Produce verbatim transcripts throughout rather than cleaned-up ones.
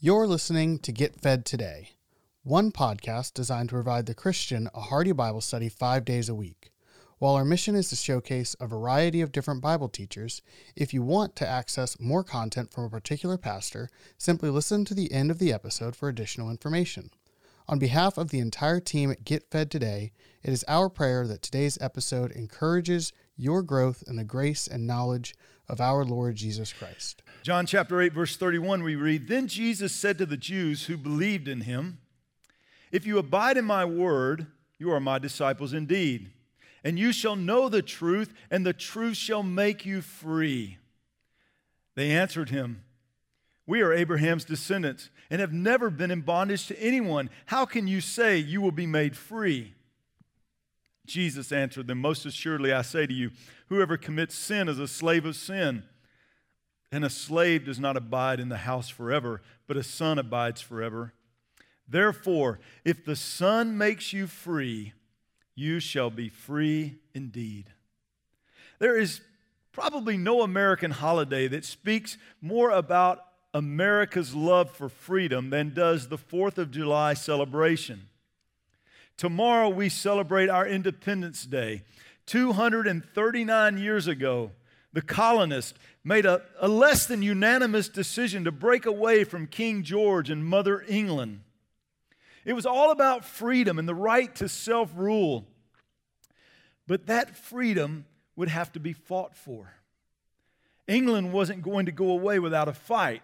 You're listening to Get Fed Today, one podcast designed to provide the Christian a hearty Bible study five days a week. While our mission is to showcase a variety of different Bible teachers, if you want to access more content from a particular pastor, simply listen to the end of the episode for additional information. On behalf of the entire team at Get Fed Today, it is our prayer that today's episode encourages your growth in the grace and knowledge of our Lord Jesus Christ. John chapter eight, verse thirty-one, we read, "Then Jesus said to the Jews who believed in him, 'If you abide in my word, you are my disciples indeed. And you shall know the truth, and the truth shall make you free.' They answered him, 'We are Abraham's descendants and have never been in bondage to anyone. How can you say you will be made free?' Jesus answered them, 'Most assuredly I say to you, whoever commits sin is a slave of sin. And a slave does not abide in the house forever, but a son abides forever. Therefore, if the Son makes you free, you shall be free indeed.'" There is probably no American holiday that speaks more about America's love for freedom than does the fourth of July celebration. Tomorrow we celebrate our Independence Day. two hundred thirty-nine years ago, the colonists made a, a less than unanimous decision to break away from King George and Mother England. It was all about freedom and the right to self-rule. But that freedom would have to be fought for. England wasn't going to go away without a fight.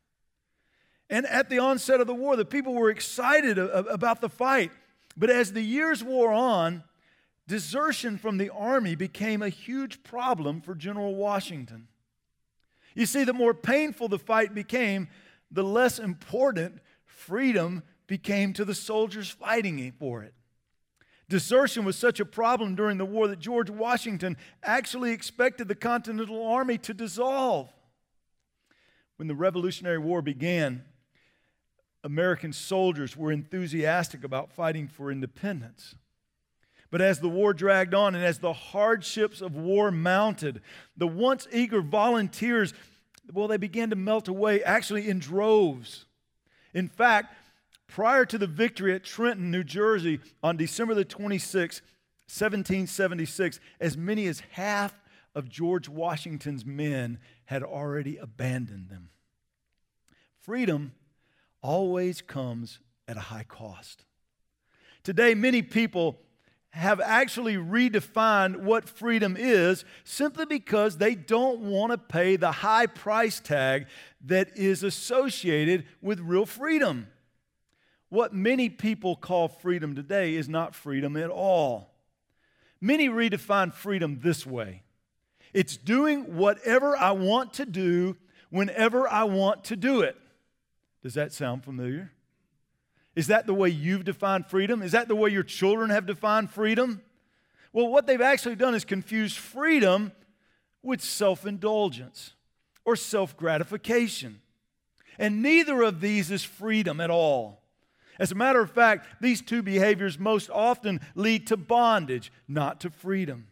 And at the onset of the war, the people were excited about the fight. But as the years wore on, desertion from the army became a huge problem for General Washington. You see, the more painful the fight became, the less important freedom became to the soldiers fighting for it. Desertion was such a problem during the war that George Washington actually expected the Continental Army to dissolve. When the Revolutionary War began, American soldiers were enthusiastic about fighting for independence. But as the war dragged on and as the hardships of war mounted, the once eager volunteers, well, they began to melt away, actually in droves. In fact, prior to the victory at Trenton, New Jersey, on December the twenty-sixth, seventeen seventy-six, as many as half of George Washington's men had already abandoned them. Freedom always comes at a high cost. Today, many people have actually redefined what freedom is simply because they don't want to pay the high price tag that is associated with real freedom. What many people call freedom today is not freedom at all. Many redefine freedom this way: it's doing whatever I want to do whenever I want to do it. Does that sound familiar? Is that the way you've defined freedom? Is that the way your children have defined freedom? Well, what they've actually done is confuse freedom with self-indulgence or self-gratification. And neither of these is freedom at all. As a matter of fact, these two behaviors most often lead to bondage, not to freedom.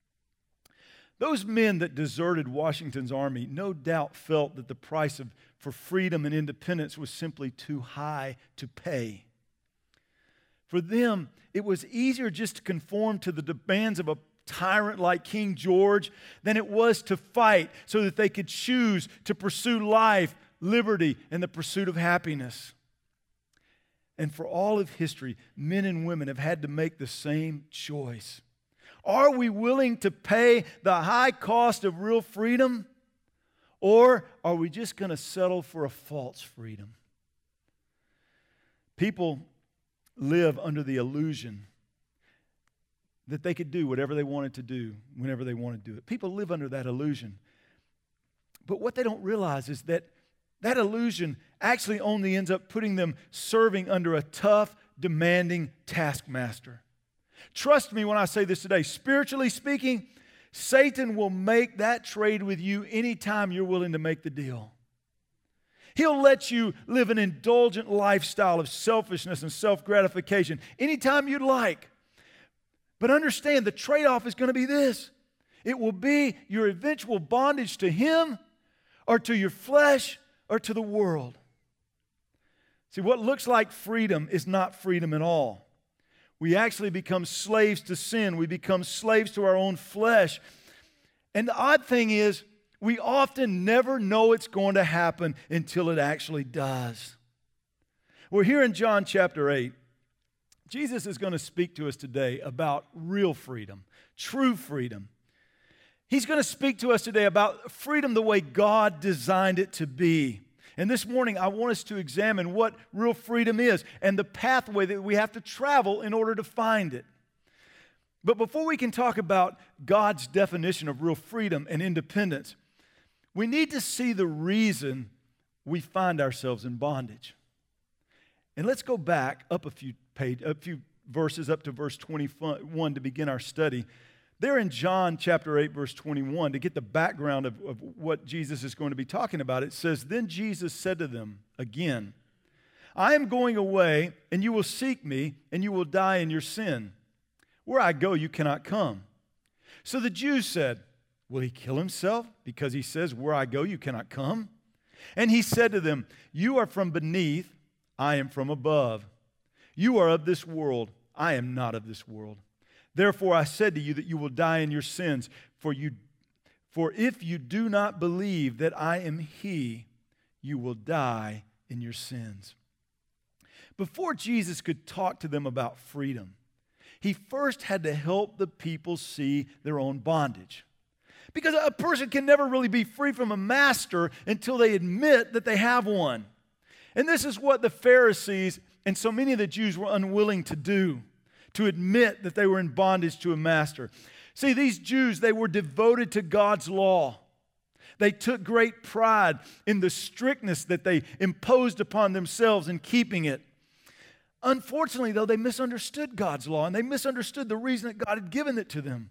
Those men that deserted Washington's army no doubt felt that the price of, for freedom and independence was simply too high to pay. For them, it was easier just to conform to the demands of a tyrant like King George than it was to fight so that they could choose to pursue life, liberty, and the pursuit of happiness. And for all of history, men and women have had to make the same choice. Are we willing to pay the high cost of real freedom? Or are we just going to settle for a false freedom? People live under the illusion that they could do whatever they wanted to do whenever they wanted to do it. People live under that illusion. But what they don't realize is that that illusion actually only ends up putting them serving under a tough, demanding taskmaster. Trust me when I say this today. Spiritually speaking, Satan will make that trade with you anytime you're willing to make the deal. He'll let you live an indulgent lifestyle of selfishness and self-gratification anytime you'd like. But understand, the trade-off is going to be this. It will be your eventual bondage to him or to your flesh or to the world. See, what looks like freedom is not freedom at all. We actually become slaves to sin. We become slaves to our own flesh. And the odd thing is, we often never know it's going to happen until it actually does. We're here in John chapter eight. Jesus is going to speak to us today about real freedom, true freedom. He's going to speak to us today about freedom the way God designed it to be. And this morning, I want us to examine what real freedom is and the pathway that we have to travel in order to find it. But before we can talk about God's definition of real freedom and independence, we need to see the reason we find ourselves in bondage. And let's go back up a few page, a few verses up to verse twenty-one to begin our study. There in John chapter eight, verse twenty-one, to get the background of, of what Jesus is going to be talking about, it says, "Then Jesus said to them again, I am going away, and you will seek me, and you will die in your sin. Where I go, you cannot come." So the Jews said, "Will he kill himself? Because he says, 'Where I go, you cannot come'?" And he said to them, "You are from beneath, I am from above. You are of this world, I am not of this world. Therefore I said to you that you will die in your sins, for you, for if you do not believe that I am he, you will die in your sins." Before Jesus could talk to them about freedom, he first had to help the people see their own bondage. Because a person can never really be free from a master until they admit that they have one. And this is what the Pharisees and so many of the Jews were unwilling to do, to admit that they were in bondage to a master. See, these Jews, they were devoted to God's law. They took great pride in the strictness that they imposed upon themselves in keeping it. Unfortunately, though, they misunderstood God's law, and they misunderstood the reason that God had given it to them.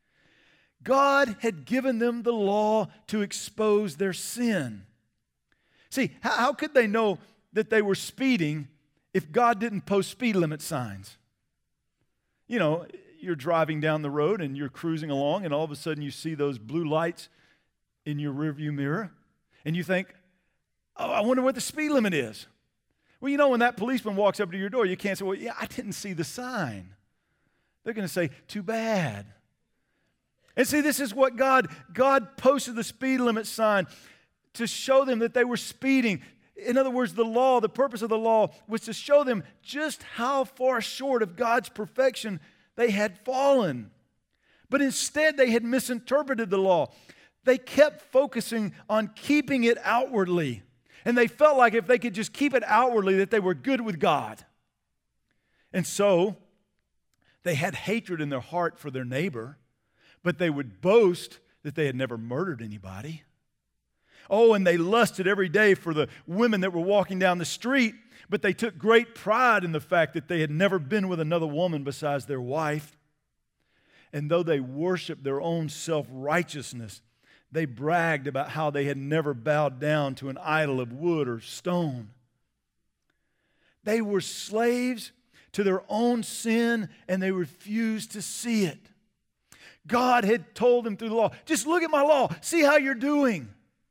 God had given them the law to expose their sin. See, how, how could they know that they were speeding if God didn't post speed limit signs? You know, you're driving down the road and you're cruising along, and all of a sudden you see those blue lights in your rearview mirror, and you think, "Oh, I wonder what the speed limit is." Well, you know, when that policeman walks up to your door, you can't say, "Well, yeah, I didn't see the sign." They're going to say, "Too bad." And see, this is what God, God posted the speed limit sign to show them that they were speeding. In other words, the law, the purpose of the law was to show them just how far short of God's perfection they had fallen. But instead, they had misinterpreted the law. They kept focusing on keeping it outwardly. And they felt like if they could just keep it outwardly, that they were good with God. And so, they had hatred in their heart for their neighbor, but they would boast that they had never murdered anybody. Oh, and they lusted every day for the women that were walking down the street, but they took great pride in the fact that they had never been with another woman besides their wife. And though they worshiped their own self-righteousness, they bragged about how they had never bowed down to an idol of wood or stone. They were slaves to their own sin, and they refused to see it. God had told them through the law, "Just look at my law, see how you're doing."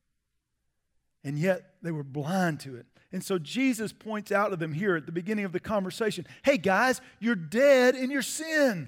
And yet they were blind to it. And so Jesus points out to them here at the beginning of the conversation, "Hey guys, you're dead in your sin."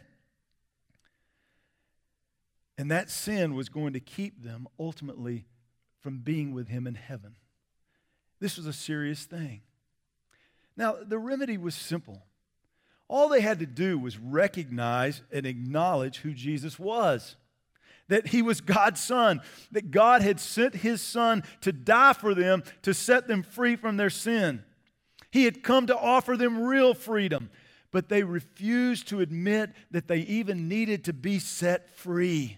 And that sin was going to keep them ultimately from being with him in heaven. This was a serious thing. Now, the remedy was simple. All they had to do was recognize and acknowledge who Jesus was. That he was God's son. That God had sent his son to die for them, to set them free from their sin. He had come to offer them real freedom. But they refused to admit that they even needed to be set free.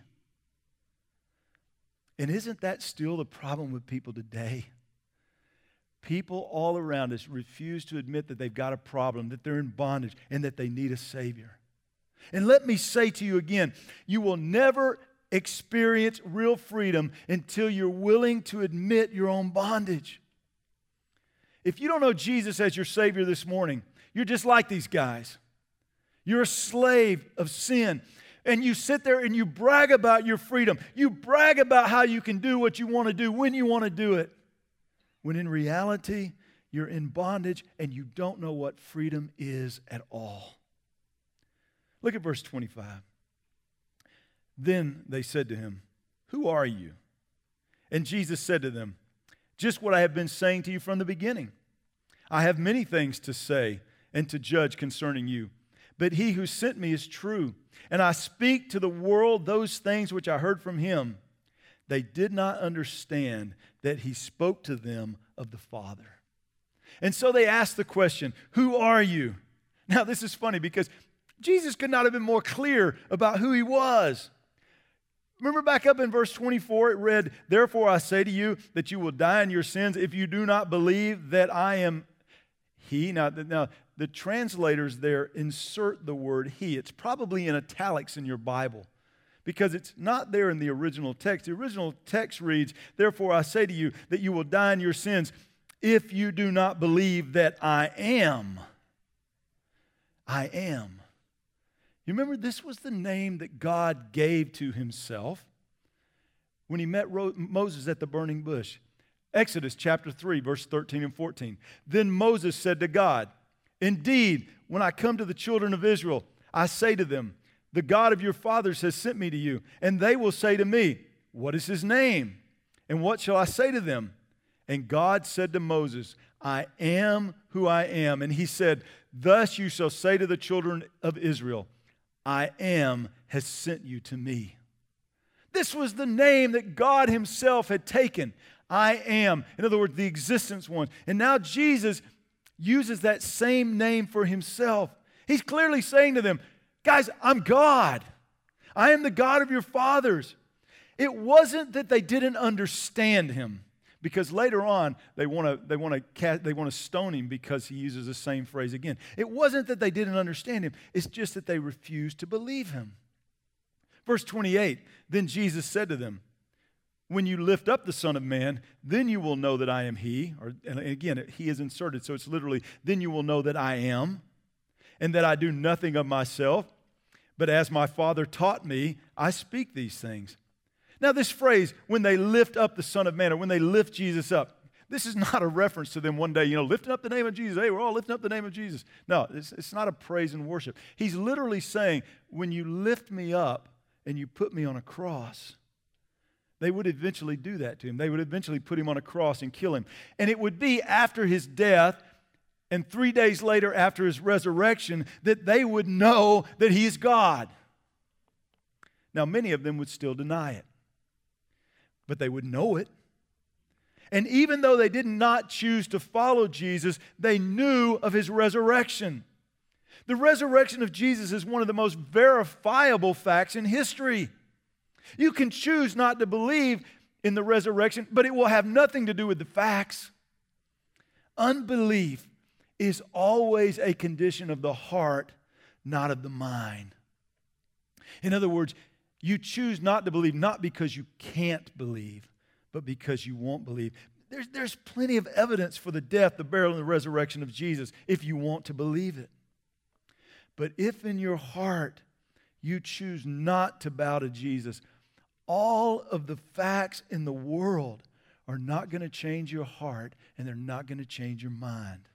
And isn't that still the problem with people today? People all around us refuse to admit that they've got a problem, that they're in bondage, and that they need a Savior. And let me say to you again, you will never experience real freedom until you're willing to admit your own bondage. If you don't know Jesus as your Savior this morning, you're just like these guys. You're a slave of sin. And you sit there and you brag about your freedom. You brag about how you can do what you want to do when you want to do it. When in reality, You're in bondage and you don't know what freedom is at all. Look at verse twenty-five. Then they said to him, "Who are you?" And Jesus said to them, "Just what I have been saying to you from the beginning. I have many things to say and to judge concerning you, but he who sent me is true, and I speak to the world those things which I heard from him." They did not understand that he spoke to them of the Father. And so they asked the question, "Who are you?" Now this is funny because Jesus could not have been more clear about who he was. Remember back up in verse twenty-four, it read, "Therefore I say to you that you will die in your sins if you do not believe that I am he." Now, now the translators there insert the word he. It's probably in italics in your Bible because it's not there in the original text. The original text reads, "Therefore I say to you that you will die in your sins if you do not believe that I am." I am. You remember, this was the name that God gave to himself when he met Ro- Moses at the burning bush. Exodus chapter three, verse thirteen and fourteen. "Then Moses said to God, 'Indeed, when I come to the children of Israel, I say to them, the God of your fathers has sent me to you. And they will say to me, what is his name? And what shall I say to them?' And God said to Moses, 'I am who I am.' And he said, 'Thus you shall say to the children of Israel, I am has sent you to me.'" This was the name that God himself had taken. I am. In other words, the existence one. And now Jesus uses that same name for himself. He's clearly saying to them, guys, I'm God. I am the God of your fathers. It wasn't that they didn't understand him, because later on they want to they want to they want to stone him because he uses the same phrase again. It wasn't that they didn't understand him. It's just that they refused to believe him. Verse twenty-eight, "Then Jesus said to them, when you lift up the Son of Man, then you will know that I am he." Or, and again, he is inserted, so it's literally, "Then you will know that I am, and that I do nothing of myself, but as my Father taught me, I speak these things." Now this phrase, "when they lift up the Son of Man," or when they lift Jesus up, this is not a reference to them one day, you know, lifting up the name of Jesus. Hey, we're all lifting up the name of Jesus. No, it's, it's not a praise and worship. He's literally saying, when you lift me up and you put me on a cross, they would eventually do that to him. They would eventually put him on a cross and kill him. And it would be after his death and three days later after his resurrection that they would know that he is God. Now, many of them would still deny it, but they would know it. And even though they did not choose to follow Jesus, they knew of his resurrection. The resurrection of Jesus is one of the most verifiable facts in history. You can choose not to believe in the resurrection, but it will have nothing to do with the facts. Unbelief is always a condition of the heart, not of the mind. In other words, you choose not to believe not because you can't believe, but because you won't believe. There's, there's plenty of evidence for the death, the burial, and the resurrection of Jesus if you want to believe it. But if in your heart you choose not to bow to Jesus, all of the facts in the world are not going to change your heart, and they're not going to change your mind.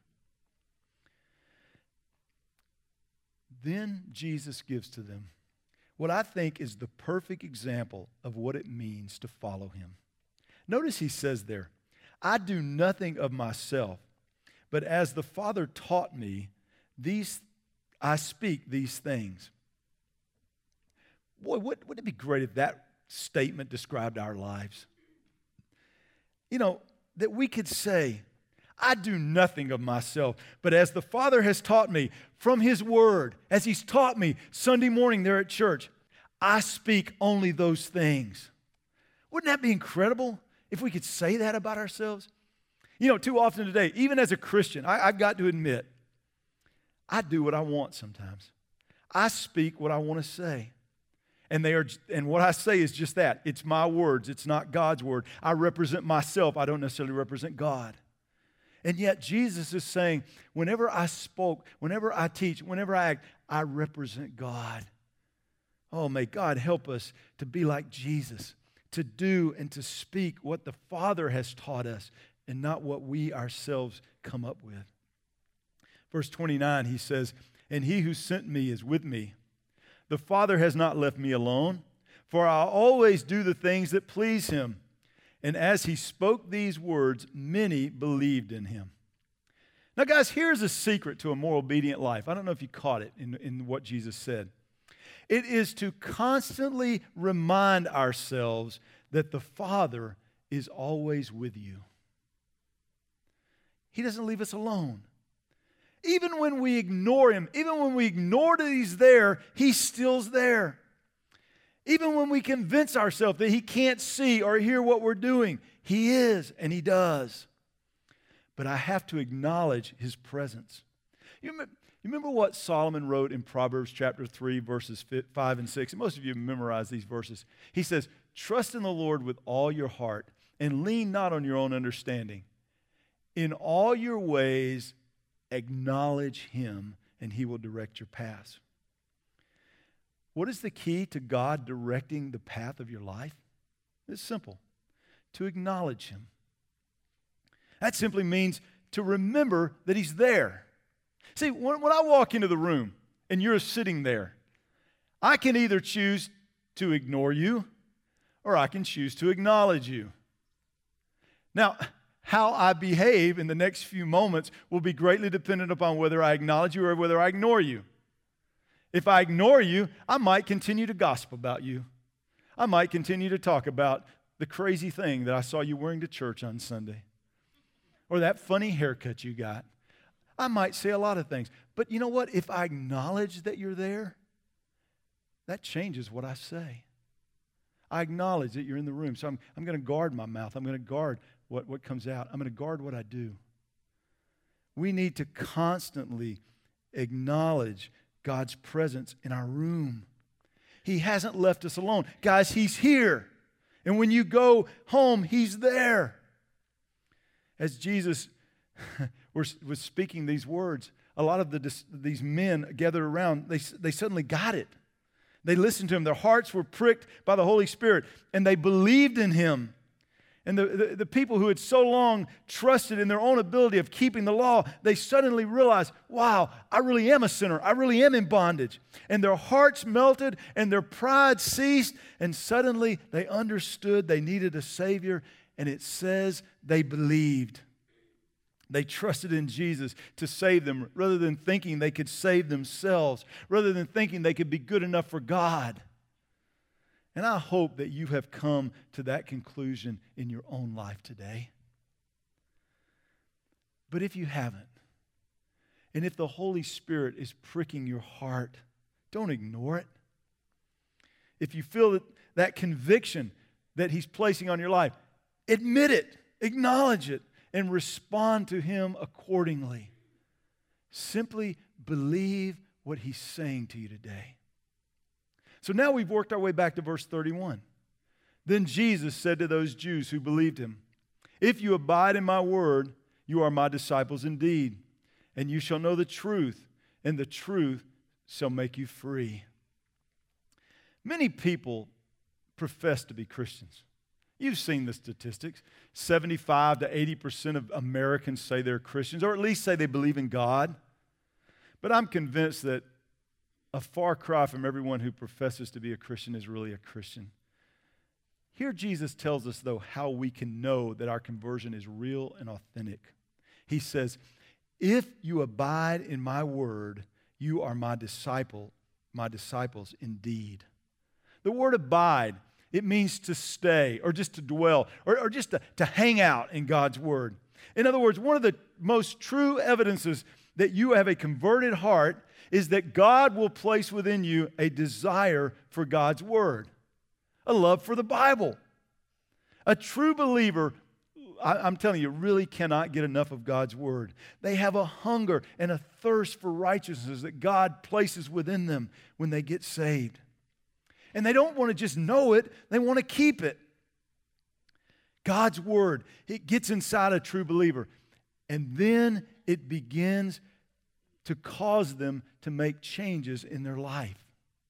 Then Jesus gives to them what I think is the perfect example of what it means to follow him. Notice he says there, "I do nothing of myself, but as the Father taught me, these I speak these things." Boy, wouldn't it be great if that statement described our lives? You know, that we could say, I do nothing of myself, but as the Father has taught me from his word, as he's taught me Sunday morning there at church, I speak only those things. Wouldn't that be incredible if we could say that about ourselves? You know, too often today, even as a Christian, I, I've got to admit, I do what I want sometimes. I speak what I want to say. And they are, and what I say is just that. It's my words. It's not God's word. I represent myself. I don't necessarily represent God. And yet Jesus is saying, whenever I spoke, whenever I teach, whenever I act, I represent God. Oh, may God help us to be like Jesus, to do and to speak what the Father has taught us and not what we ourselves come up with. Verse twenty-nine, he says, "And he who sent me is with me. The Father has not left me alone, for I always do the things that please him." And as he spoke these words, many believed in him. Now, guys, here's a secret to a more obedient life. I don't know if you caught it in, in what Jesus said. It is to constantly remind ourselves that the Father is always with you. He doesn't leave us alone. Even when we ignore him, even when we ignore that he's there, he's still there. Even when we convince ourselves that he can't see or hear what we're doing, he is and he does. But I have to acknowledge his presence. You remember, you remember what Solomon wrote in Proverbs chapter three, verses five and six? And most of you memorize these verses. He says, "Trust in the Lord with all your heart and lean not on your own understanding. In all your ways, acknowledge him, and he will direct your paths." What is the key to God directing the path of your life? It's simple. To acknowledge him. That simply means to remember that he's there. See, when, when I walk into the room and you're sitting there, I can either choose to ignore you or I can choose to acknowledge you. Now, how I behave in the next few moments will be greatly dependent upon whether I acknowledge you or whether I ignore you. If I ignore you, I might continue to gossip about you. I might continue to talk about the crazy thing that I saw you wearing to church on Sunday, or that funny haircut you got. I might say a lot of things. But you know what? If I acknowledge that you're there, that changes what I say. I acknowledge that you're in the room. So I'm, I'm going to guard my mouth. I'm going to guard what, what comes out. I'm going to guard what I do. We need to constantly acknowledge God's presence in our room. He hasn't left us alone. Guys, he's here. And when you go home, he's there. As Jesus was speaking these words, a lot of the, these men gathered around, they, they suddenly got it. They listened to him. Their hearts were pricked by the Holy Spirit, and they believed in him. And the, the, the people who had so long trusted in their own ability of keeping the law, they suddenly realized, wow, I really am a sinner. I really am in bondage. And their hearts melted and their pride ceased. And suddenly they understood they needed a Savior. And it says they believed. They trusted in Jesus to save them rather than thinking they could save themselves, rather than thinking they could be good enough for God. And I hope that you have come to that conclusion in your own life today. But if you haven't, and if the Holy Spirit is pricking your heart, don't ignore it. If you feel that, that conviction that he's placing on your life, admit it, acknowledge it, and respond to him accordingly. Simply believe what he's saying to you today. So now we've worked our way back to verse thirty-one. Then Jesus said to those Jews who believed him, "If you abide in my word, you are my disciples indeed, and you shall know the truth, and the truth shall make you free." Many people profess to be Christians. You've seen the statistics. seventy-five to eighty percent of Americans say they're Christians, or at least say they believe in God. But I'm convinced that a far cry from everyone who professes to be a Christian is really a Christian. Here Jesus tells us, though, how we can know that our conversion is real and authentic. He says, "If you abide in my word, you are my disciple, my disciples indeed." The word abide, it means to stay or just to dwell or, or just to, to hang out in God's word. In other words, one of the most true evidences that you have a converted heart is that God will place within you a desire for God's word, a love for the Bible. A true believer, I, I'm telling you, really cannot get enough of God's word. They have a hunger and a thirst for righteousness that God places within them when they get saved. And they don't want to just know it, they want to keep it. God's word, it gets inside a true believer. And then it begins to cause them to make changes in their life.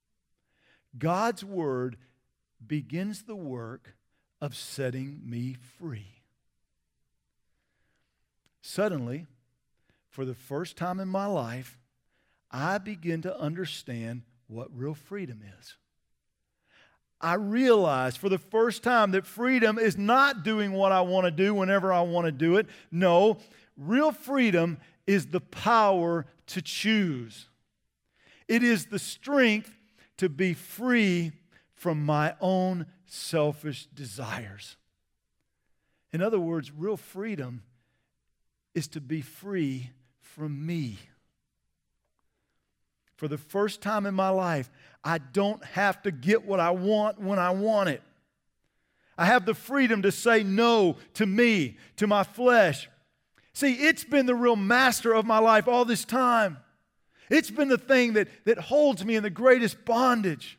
God's word begins the work of setting me free. Suddenly, for the first time in my life, I begin to understand what real freedom is. I realized for the first time that freedom is not doing what I want to do whenever I want to do it. No, real freedom is the power to choose. It is the strength to be free from my own selfish desires. In other words, real freedom is to be free from me. For the first time in my life, I don't have to get what I want when I want it. I have the freedom to say no to me, to my flesh. See, it's been the real master of my life all this time. It's been the thing that, that holds me in the greatest bondage.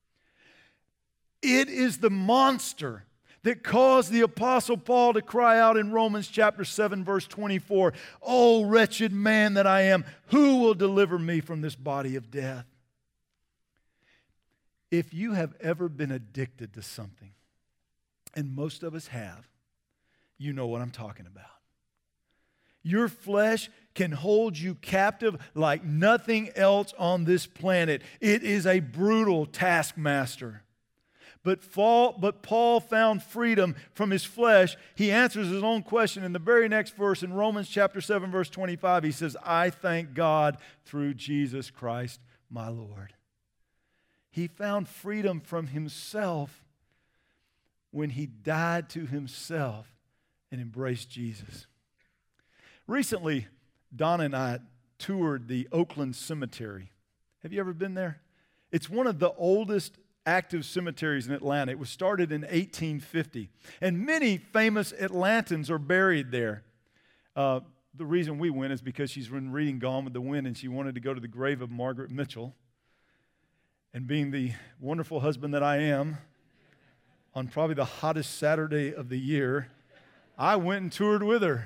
It is the monster that caused the Apostle Paul to cry out in Romans chapter seven, verse twenty-four, "Oh, wretched man that I am, who will deliver me from this body of death?" If you have ever been addicted to something, and most of us have, you know what I'm talking about. Your flesh can hold you captive like nothing else on this planet. It is a brutal taskmaster. But Paul, but Paul found freedom from his flesh. He answers his own question in the very next verse in Romans chapter seven, verse twenty-five. He says, "I thank God through Jesus Christ, my Lord." He found freedom from himself when he died to himself and embraced Jesus. Recently, Donna and I toured the Oakland Cemetery. Have you ever been there? It's one of the oldest active cemeteries in Atlanta. It was started in eighteen fifty. And many famous Atlantans are buried there. Uh, the reason we went is because she's been reading Gone with the Wind and she wanted to go to the grave of Margaret Mitchell. And being the wonderful husband that I am, on probably the hottest Saturday of the year, I went and toured with her.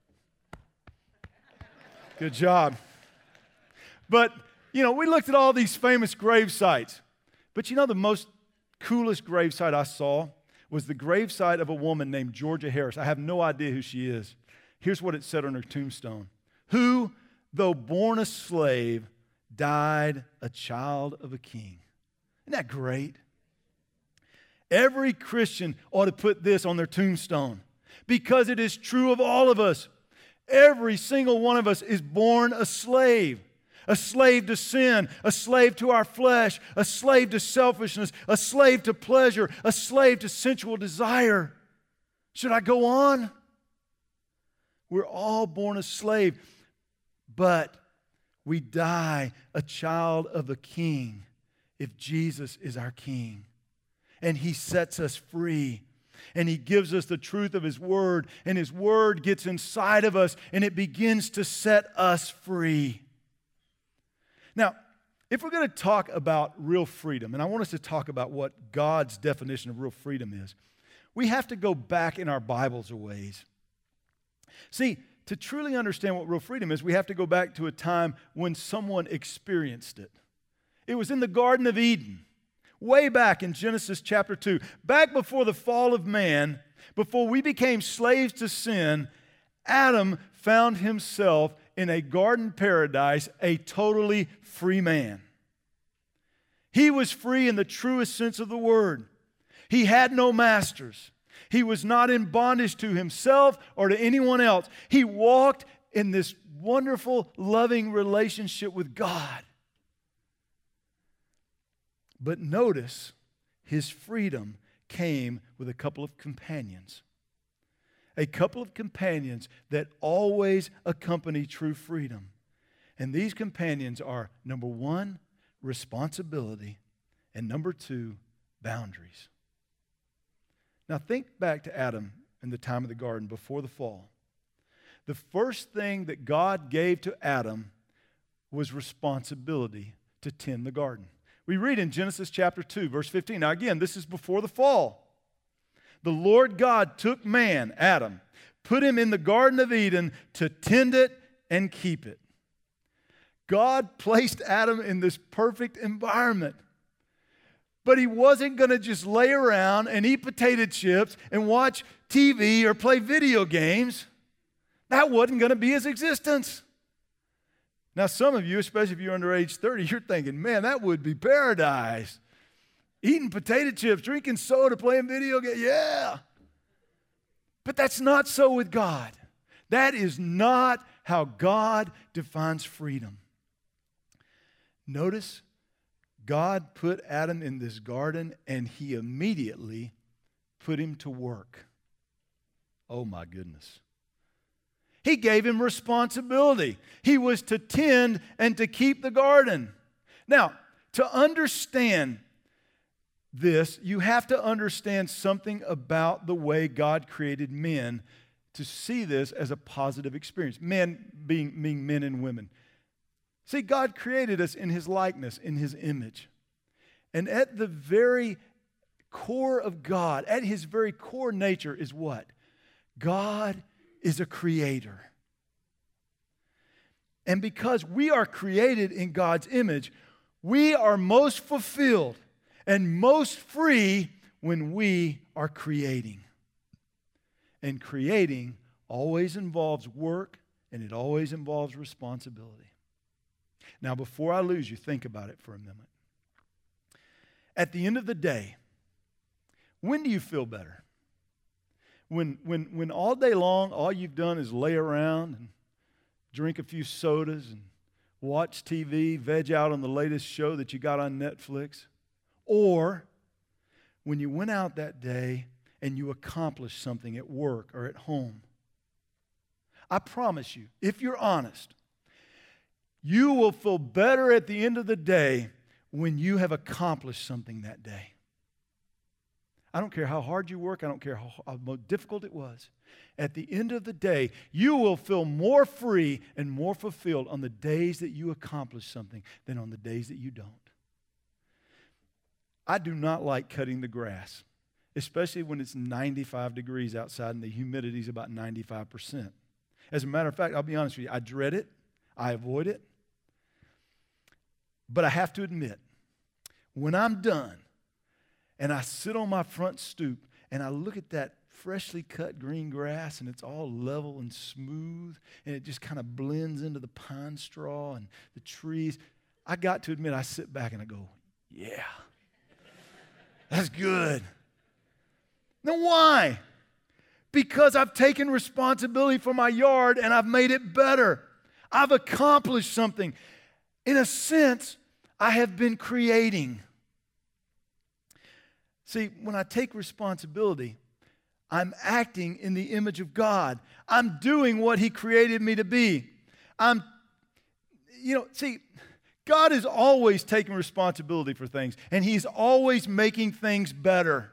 Good job. But, you know, we looked at all these famous grave sites. But you know, the most coolest gravesite I saw was the gravesite of a woman named Georgia Harris. I have no idea who she is. Here's what it said on her tombstone. "Who, though born a slave, died a child of a king." Isn't that great? Every Christian ought to put this on their tombstone because it is true of all of us. Every single one of us is born a slave. A slave to sin, a slave to our flesh, a slave to selfishness, a slave to pleasure, a slave to sensual desire. Should I go on? We're all born a slave, but we die a child of a king if Jesus is our king. And He sets us free. And He gives us the truth of His Word. And His Word gets inside of us and it begins to set us free. Now, if we're going to talk about real freedom, and I want us to talk about what God's definition of real freedom is, we have to go back in our Bibles a ways. See, to truly understand what real freedom is, we have to go back to a time when someone experienced it. It was in the Garden of Eden, way back in Genesis chapter two. Back before the fall of man, before we became slaves to sin, Adam found himself in a garden paradise, a totally free man. He was free in the truest sense of the word. He had no masters. He was not in bondage to himself or to anyone else. He walked in this wonderful, loving relationship with God. But notice, his freedom came with a couple of companions. A couple of companions that always accompany true freedom. And these companions are, number one, responsibility, and number two, boundaries. Now think back to Adam in the time of the garden before the fall. The first thing that God gave to Adam was responsibility to tend the garden. We read in Genesis chapter two, verse fifteen. Now again, this is before the fall. The Lord God took man, Adam, put him in the Garden of Eden to tend it and keep it. God placed Adam in this perfect environment. But he wasn't going to just lay around and eat potato chips and watch T V or play video games. That wasn't going to be his existence. Now, some of you, especially if you're under age thirty, you're thinking, man, that would be paradise. Eating potato chips, drinking soda, playing video games, yeah. But that's not so with God. That is not how God defines freedom. Notice, God put Adam in this garden and he immediately put him to work. Oh my goodness. He gave him responsibility. He was to tend and to keep the garden. Now, to understand this, you have to understand something about the way God created men to see this as a positive experience. Men being, being men and women. See, God created us in His likeness, in His image. And at the very core of God, at His very core nature is what? God is a creator. And because we are created in God's image, we are most fulfilled and most free when we are creating. And creating always involves work, and it always involves responsibility. Now, before I lose you, think about it for a minute. At the end of the day, when do you feel better? When, when, when all day long, all you've done is lay around and drink a few sodas and watch T V, veg out on the latest show that you got on Netflix? Or when you went out that day and you accomplished something at work or at home? I promise you, if you're honest, you will feel better at the end of the day when you have accomplished something that day. I don't care how hard you work. I don't care how, how difficult it was. At the end of the day, you will feel more free and more fulfilled on the days that you accomplish something than on the days that you don't. I do not like cutting the grass, especially when it's ninety-five degrees outside and the humidity is about ninety-five percent. As a matter of fact, I'll be honest with you, I dread it. I avoid it. But I have to admit, when I'm done and I sit on my front stoop and I look at that freshly cut green grass and it's all level and smooth and it just kind of blends into the pine straw and the trees, I got to admit, I sit back and I go, yeah, that's good. Now why? Because I've taken responsibility for my yard and I've made it better. I've accomplished something. In a sense, I have been creating. See, when I take responsibility, I'm acting in the image of God. I'm doing what He created me to be. I'm, you know, see, God is always taking responsibility for things, and He's always making things better.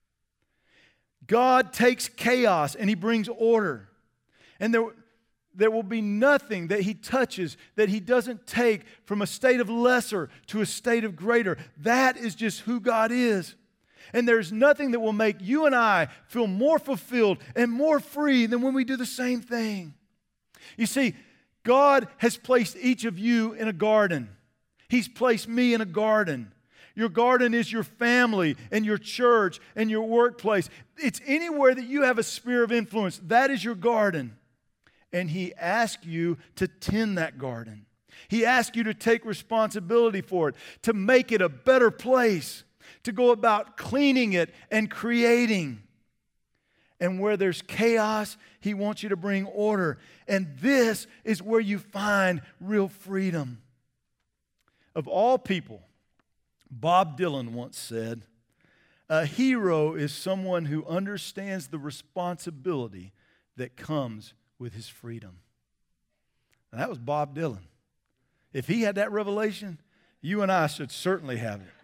God takes chaos and He brings order. And there, there will be nothing that He touches that He doesn't take from a state of lesser to a state of greater. That is just who God is. And there's nothing that will make you and I feel more fulfilled and more free than when we do the same thing. You see, God has placed each of you in a garden. He's placed me in a garden. Your garden is your family and your church and your workplace. It's anywhere that you have a sphere of influence. That is your garden. And He asks you to tend that garden. He asks you to take responsibility for it, to make it a better place, to go about cleaning it and creating. And where there's chaos, He wants you to bring order. And this is where you find real freedom. Of all people, Bob Dylan once said, a hero is someone who understands the responsibility that comes with his freedom. And that was Bob Dylan. If he had that revelation, you and I should certainly have it.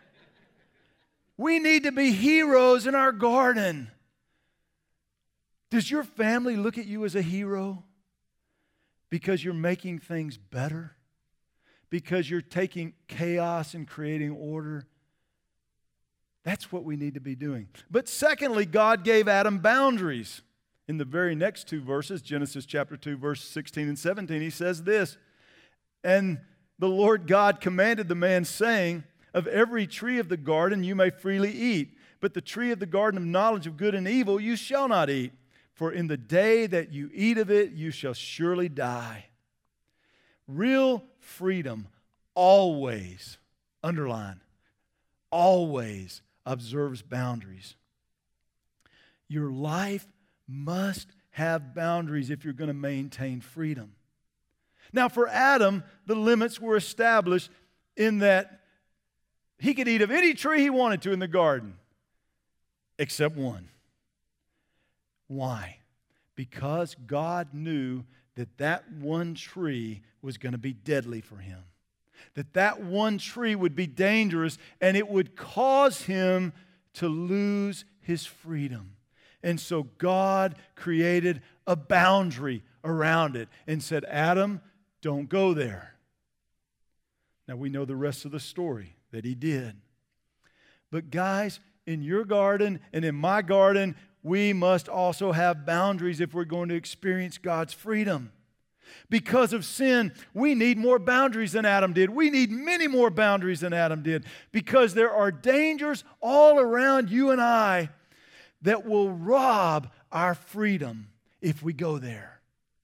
We need to be heroes in our garden. Does your family look at you as a hero because you're making things better? Because you're taking chaos and creating order? That's what we need to be doing. But secondly, God gave Adam boundaries. In the very next two verses, Genesis chapter two, verse sixteen and seventeen, He says this, and the Lord God commanded the man, saying, of every tree of the garden you may freely eat, but the tree of the garden of knowledge of good and evil you shall not eat. for in the day that you eat of it, you shall surely die. Real freedom always, underline, always observes boundaries. Your life must have boundaries if you're going to maintain freedom. Now, for Adam, the limits were established in that he could eat of any tree he wanted to in the garden, except one. Why? Because God knew that that one tree was going to be deadly for him. That that one tree would be dangerous and it would cause him to lose his freedom. And so God created a boundary around it and said, Adam, don't go there. Now we know the rest of the story, that he did. But guys, in your garden and in my garden, we must also have boundaries if we're going to experience God's freedom. Because of sin, we need more boundaries than Adam did. We need many more boundaries than Adam did. Because there are dangers all around you and I that will rob our freedom if we go there.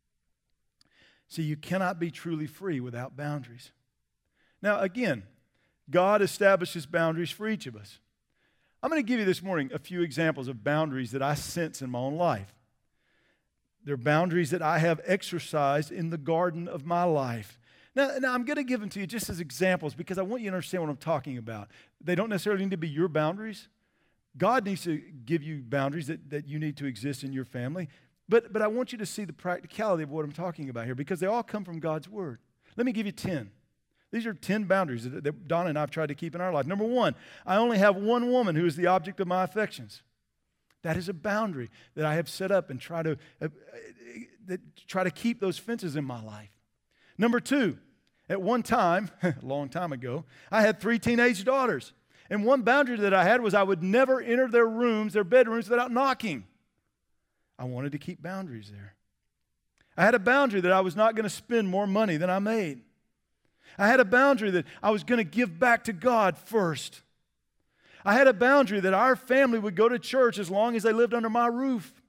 See, you cannot be truly free without boundaries. Now, again, God establishes boundaries for each of us. I'm going to give you this morning a few examples of boundaries that I sense in my own life. They're boundaries that I have exercised in the garden of my life. Now, now, I'm going to give them to you just as examples because I want you to understand what I'm talking about. They don't necessarily need to be your boundaries. God needs to give you boundaries that, that you need to exist in your family. But, but I want you to see the practicality of what I'm talking about here because they all come from God's Word. Let me give you ten. These are ten boundaries that, that Donna and I have tried to keep in our life. Number one, I only have one woman who is the object of my affections. That is a boundary that I have set up and try to, uh, that try to keep those fences in my life. Number two, at one time, a long time ago, I had three teenage daughters. And one boundary that I had was I would never enter their rooms, their bedrooms, without knocking. I wanted to keep boundaries there. I had a boundary that I was not going to spend more money than I made. I had a boundary that I was going to give back to God first. I had a boundary that our family would go to church as long as they lived under my roof.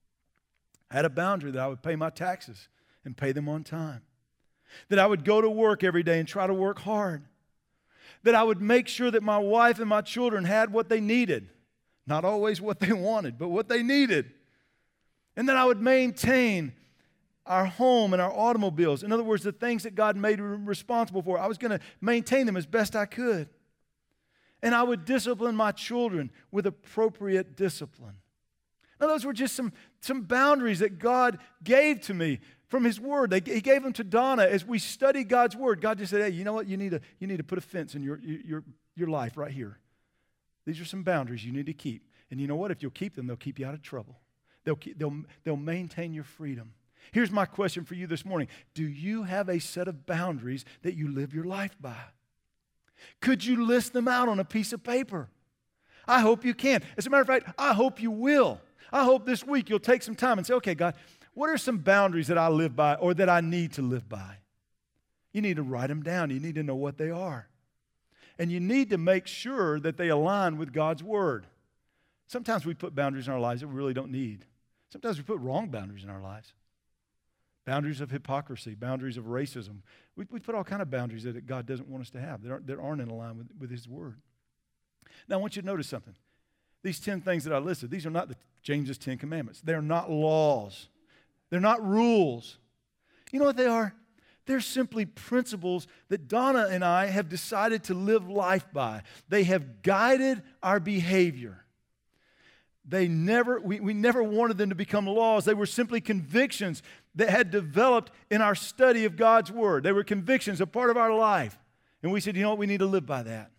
I had a boundary that I would pay my taxes and pay them on time. That I would go to work every day and try to work hard. That I would make sure that my wife and my children had what they needed. Not always what they wanted, but what they needed. And that I would maintain our home and our automobiles. In other words, the things that God made me responsible for, I was going to maintain them as best I could. And I would discipline my children with appropriate discipline. Now, those were just some, some boundaries that God gave to me from His Word. They, he gave them to Donna as we study God's Word. God just said, hey, you know what? You need to, you need to put a fence in your, your, your life right here. These are some boundaries you need to keep. And you know what? If you'll keep them, they'll keep you out of trouble. They'll, keep, they'll, they'll maintain your freedom. Here's my question for you this morning. Do you have a set of boundaries that you live your life by? Could you list them out on a piece of paper? I hope you can. As a matter of fact, I hope you will. I hope this week you'll take some time and say, okay, God, what are some boundaries that I live by or that I need to live by? You need to write them down. You need to know what they are. And you need to make sure that they align with God's Word. Sometimes we put boundaries in our lives that we really don't need. Sometimes we put wrong boundaries in our lives. Boundaries of hypocrisy, boundaries of racism. We, we put all kinds of boundaries that God doesn't want us to have, that aren't, that aren't in line with, with His Word. Now, I want you to notice something. These ten things that I listed, these are not the James's Ten Commandments. They're not laws. They're not rules. You know what they are? They're simply principles that Donna and I have decided to live life by. They have guided our behavior. They never, we, we never wanted them to become laws. They were simply convictions that had developed in our study of God's Word. They were convictions, a part of our life. And we said, you know what, we need to live by that.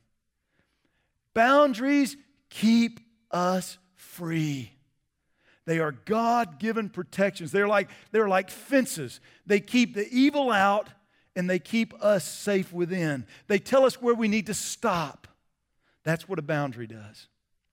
Boundaries keep us free. They are God-given protections. They're like, they're like fences. They keep the evil out and they keep us safe within. They tell us where we need to stop. That's what a boundary does.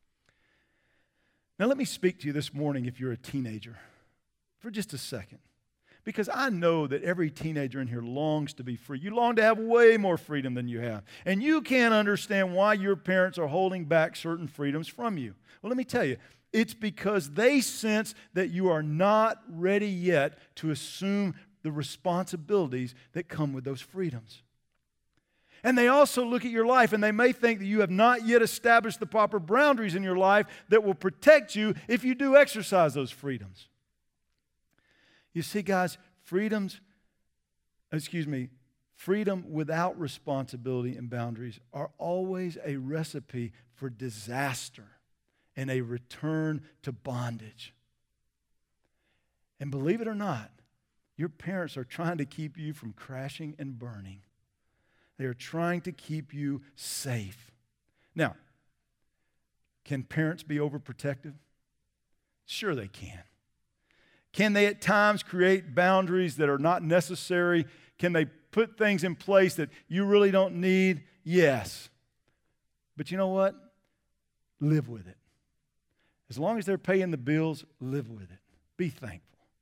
Now, let me speak to you this morning if you're a teenager for just a second. Because I know that every teenager in here longs to be free. You long to have way more freedom than you have. And you can't understand why your parents are holding back certain freedoms from you. Well, let me tell you, It's because they sense that you are not ready yet to assume the responsibilities that come with those freedoms. And they also look at your life and they may think that you have not yet established the proper boundaries in your life that will protect you if you do exercise those freedoms. You see, guys, freedoms, excuse me, freedom without responsibility and boundaries are always a recipe for disaster and a return to bondage. And believe it or not, your parents are trying to keep you from crashing and burning. They are trying to keep you safe. Now, can parents be overprotective? Sure they can. Can they at times create boundaries that are not necessary? Can they put things in place that you really don't need? Yes. But you know what? Live with it. As long as they're paying the bills, live with it. Be thankful.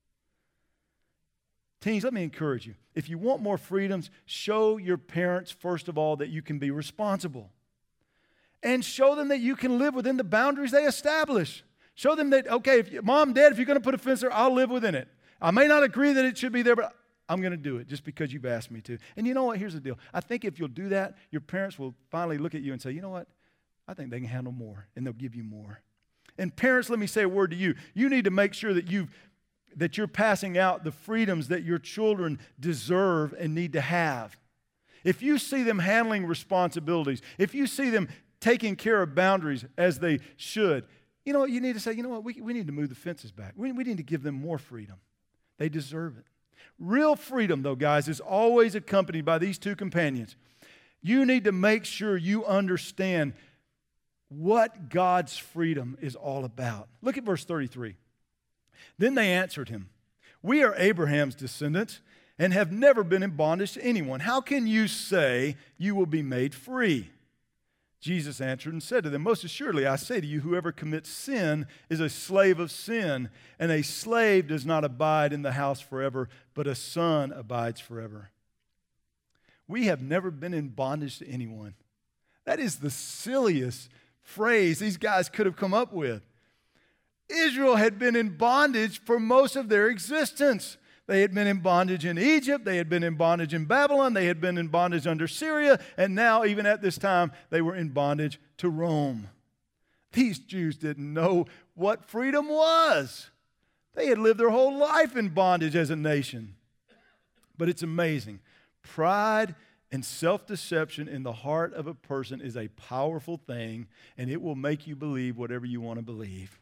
Teens, let me encourage you. If you want more freedoms, show your parents, first of all, that you can be responsible. And show them that you can live within the boundaries they establish. Show them that, okay, if you, Mom, Dad, if you're going to put a fence there, I'll live within it. I may not agree that it should be there, but I'm going to do it just because you've asked me to. And you know what? Here's the deal. I think if you'll do that, your parents will finally look at you and say, you know what? I think they can handle more, and they'll give you more. And parents, let me say a word to you. You need to make sure that you've that you're passing out the freedoms that your children deserve and need to have. If you see them handling responsibilities, if you see them taking care of boundaries as they should, you know what, you need to say, you know what, we, we need to move the fences back. We, we need to give them more freedom. They deserve it. Real freedom, though, guys, is always accompanied by these two companions. You need to make sure you understand what God's freedom is all about. Look at verse thirty-three. Then they answered him, we are Abraham's descendants and have never been in bondage to anyone. How can you say you will be made free? Jesus answered and said to them, most assuredly, I say to you, whoever commits sin is a slave of sin, and a slave does not abide in the house forever, but a son abides forever. We have never been in bondage to anyone. That is the silliest phrase these guys could have come up with. Israel had been in bondage for most of their existence. They had been in bondage in Egypt. They had been in bondage in Babylon. They had been in bondage under Syria. And now, even at this time, they were in bondage to Rome. These Jews didn't know what freedom was. They had lived their whole life in bondage as a nation. But it's amazing. Pride and self-deception in the heart of a person is a powerful thing, and it will make you believe whatever you want to believe.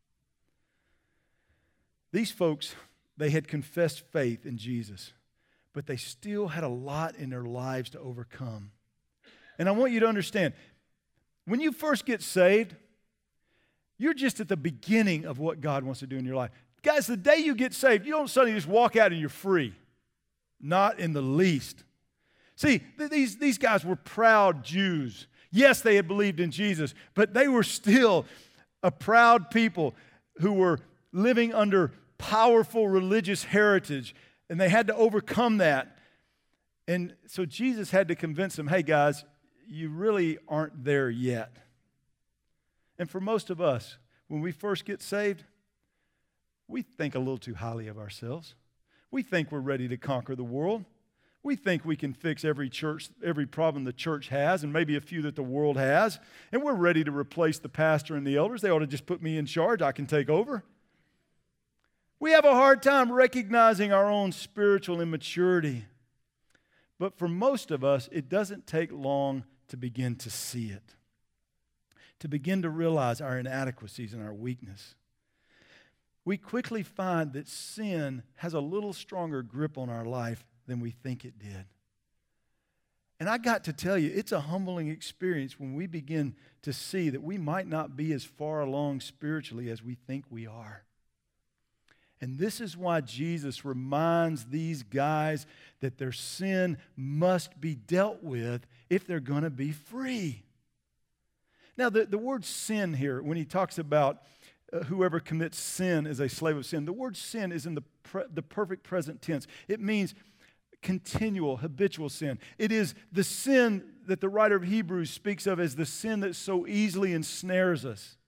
These folks, they had confessed faith in Jesus, but they still had a lot in their lives to overcome. And I want you to understand, when you first get saved, you're just at the beginning of what God wants to do in your life. Guys, the day you get saved, you don't suddenly just walk out and you're free. Not in the least. See, th- these, these guys were proud Jews. Yes, they had believed in Jesus, but they were still a proud people who were living under powerful religious heritage, and they had to overcome that. And so Jesus had to convince them, hey guys, you really aren't there yet. And for most of us, when we first get saved, we think a little too highly of ourselves. We think we're ready to conquer the world. We think we can fix every church, every problem the church has, and maybe a few that the world has, and we're ready to replace the pastor and the elders. They ought to just put me in charge. I can take over. We have a hard time recognizing our own spiritual immaturity. But for most of us, it doesn't take long to begin to see it, to begin to realize our inadequacies and our weakness. We quickly find that sin has a little stronger grip on our life than we think it did. And I got to tell you, it's a humbling experience when we begin to see that we might not be as far along spiritually as we think we are. And this is why Jesus reminds these guys that their sin must be dealt with if they're going to be free. Now, the, the word sin here, when he talks about uh, whoever commits sin is a slave of sin, the word sin is in the, pre- the perfect present tense. It means continual, habitual sin. It is the sin that the writer of Hebrews speaks of as the sin that so easily ensnares us.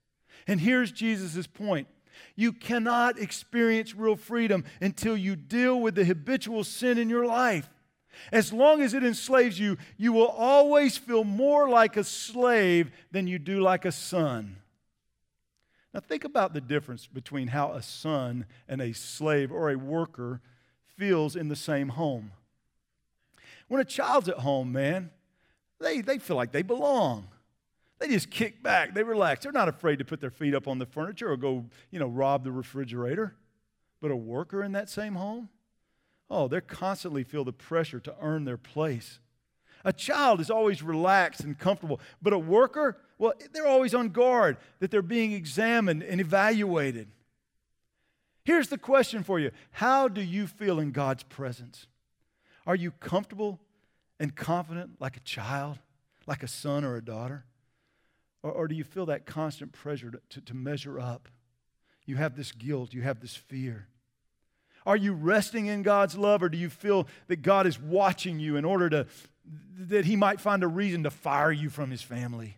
And here's Jesus' point. You cannot experience real freedom until you deal with the habitual sin in your life. As long as it enslaves you, you will always feel more like a slave than you do like a son. Now think about the difference between how a son and a slave or a worker feels in the same home. When a child's at home, man, they, they feel like they belong. They just kick back. They relax. They're not afraid to put their feet up on the furniture or go, you know, rob the refrigerator. But a worker in that same home, oh, they constantly feel the pressure to earn their place. A child is always relaxed and comfortable. But a worker, well, they're always on guard that they're being examined and evaluated. Here's the question for you. How do you feel in God's presence? Are you comfortable and confident like a child, like a son or a daughter? Or, or do you feel that constant pressure to, to, to measure up? You have this guilt, you have this fear. Are you resting in God's love, or do you feel that God is watching you in order to, that He might find a reason to fire you from His family?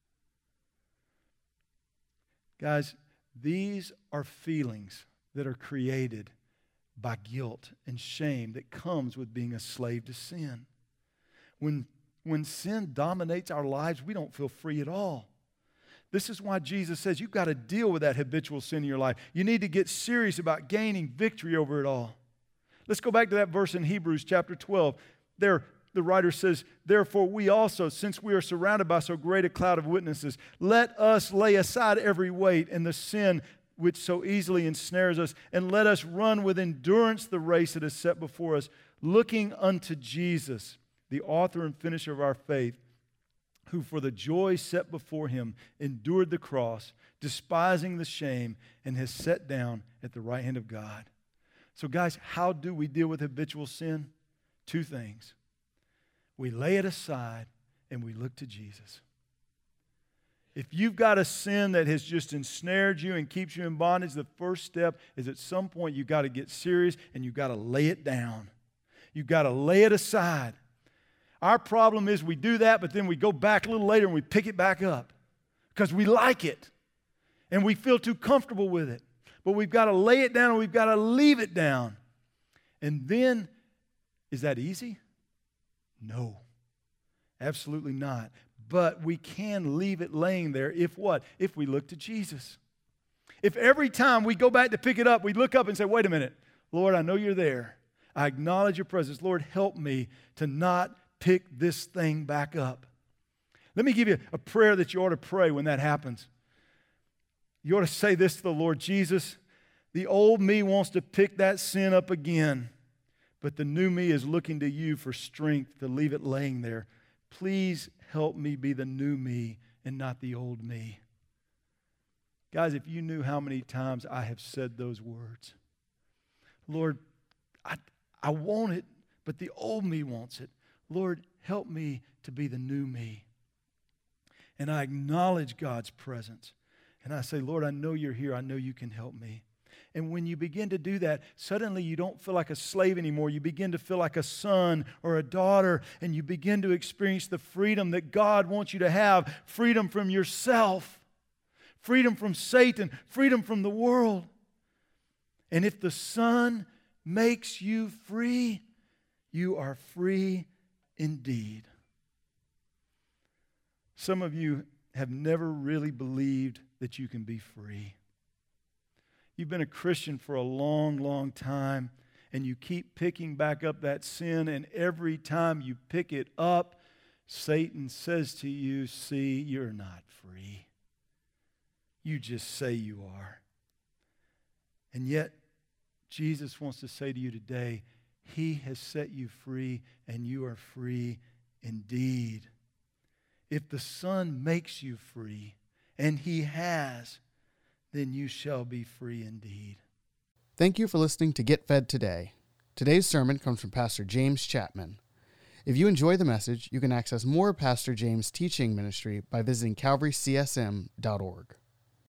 Guys, these are feelings that are created by guilt and shame that comes with being a slave to sin. When, when sin dominates our lives, we don't feel free at all. This is why Jesus says you've got to deal with that habitual sin in your life. You need to get serious about gaining victory over it all. Let's go back to that verse in Hebrews chapter twelve. There, the writer says, therefore we also, since we are surrounded by so great a cloud of witnesses, let us lay aside every weight and the sin which so easily ensnares us, and let us run with endurance the race that is set before us, looking unto Jesus, the author and finisher of our faith, who for the joy set before Him endured the cross, despising the shame, and has sat down at the right hand of God. So guys, how do we deal with habitual sin? Two things. We lay it aside and we look to Jesus. If you've got a sin that has just ensnared you and keeps you in bondage, the first step is at some point you've got to get serious and you've got to lay it down. You've got to lay it aside. Our problem is we do that, but then we go back a little later and we pick it back up because we like it and we feel too comfortable with it. But we've got to lay it down and we've got to leave it down. And then, is that easy? No, absolutely not. But we can leave it laying there if what? If we look to Jesus. If every time we go back to pick it up, we look up and say, wait a minute, Lord, I know you're there. I acknowledge your presence. Lord, help me to not pick this thing back up. Let me give you a prayer that you ought to pray when that happens. You ought to say this to the Lord: Jesus, the old me wants to pick that sin up again, but the new me is looking to you for strength to leave it laying there. Please help me be the new me and not the old me. Guys, if you knew how many times I have said those words. Lord, I, I want it, but the old me wants it. Lord, help me to be the new me. And I acknowledge God's presence. And I say, Lord, I know you're here. I know you can help me. And when you begin to do that, suddenly you don't feel like a slave anymore. You begin to feel like a son or a daughter, and you begin to experience the freedom that God wants you to have. Freedom from yourself, freedom from Satan, freedom from the world. And if the Son makes you free, you are free indeed. Some of you have never really believed that you can be free. You've been a Christian for a long, long time, and you keep picking back up that sin, and every time you pick it up, Satan says to you, see, you're not free. You just say you are. And yet, Jesus wants to say to you today, He has set you free, and you are free indeed. If the Son makes you free, and He has, then you shall be free indeed. Thank you for listening to Get Fed Today. Today's sermon comes from Pastor James Chapman. If you enjoy the message, you can access more of Pastor James' teaching ministry by visiting calvary c s m dot org.